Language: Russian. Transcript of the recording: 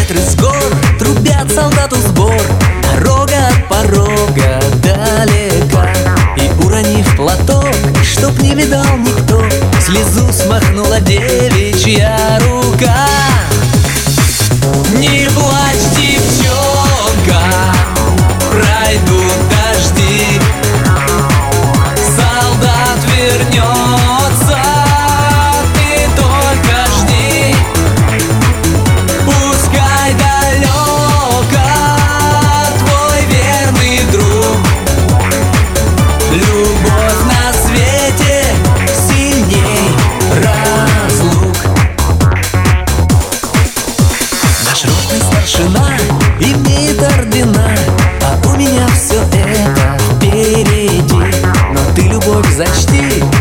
ветры с гор трубят солдату сбор. Дорога от порога далека, и, уронив платок, чтоб не видал никто, слезу смахнула девичья рука. Не плачь, девчонка, пройдут дожди, солдат вернется, ты только жди. Пускай далеко твой верный друг, любовь на свете сильней разлук. Наш ротный старшина имеет ордена, а у меня все это впереди. Но ты любовь зачти,